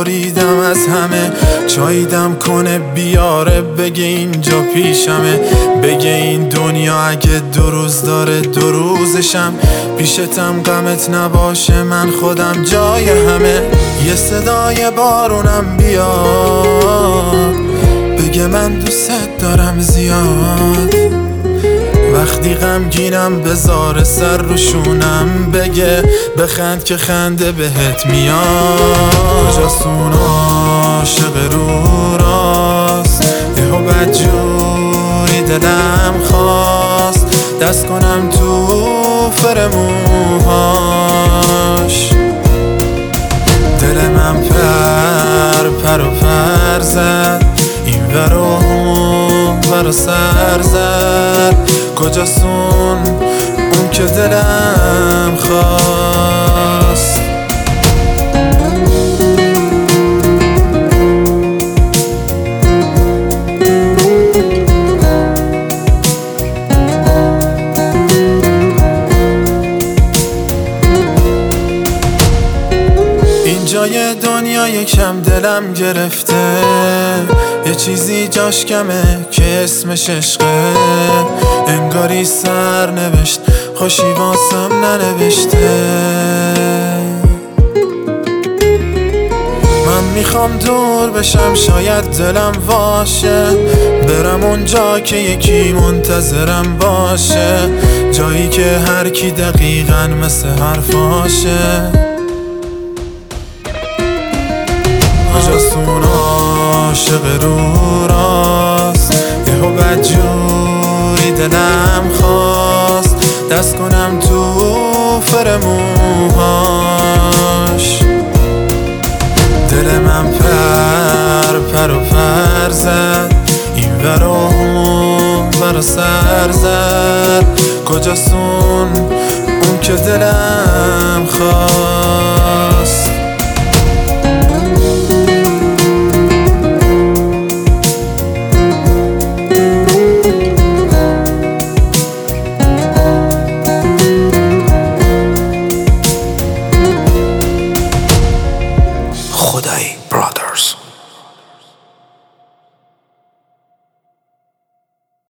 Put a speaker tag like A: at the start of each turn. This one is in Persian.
A: بریدم از همه، چاییدم کنه بیاره بگه اینجا پیشمه، بگه این دنیا اگه 2 روز داره 2 روزشم پیشتم، غمت نباشه من خودم جای همه. یه صدای بارونم بیاد بگه من دوست دارم زیاد، وقتی غمگینم بذاره سر رو شونم بگه بخند که خنده بهت میاد. کجاست اون عاشق رو راست، یهو بدجوری دلم خواست دست کنم تو فرموهاش. دل من پر و پر زد، این ور و اون ور و سر زد. کجاست اون که دلم خواست. اینجای دنیا یکم دلم گرفته، یه چیزی جاش کمه که اسمش عشقه. انگاری سر نوشت خوشی واسم ننوشته. من میخوام دور بشم شاید دلم واشه، برم اونجا که یکی منتظرم باشه، جایی که هر کی دقیقاً مثل حرفاشه. کجاست اون عاشق رو راست، یهو بدجوری دلم خواست دست کنم تو فرموهاش. دل من پر و پر زد، این ور و اون ور و سر زد. کجاست اون که دلم خواست.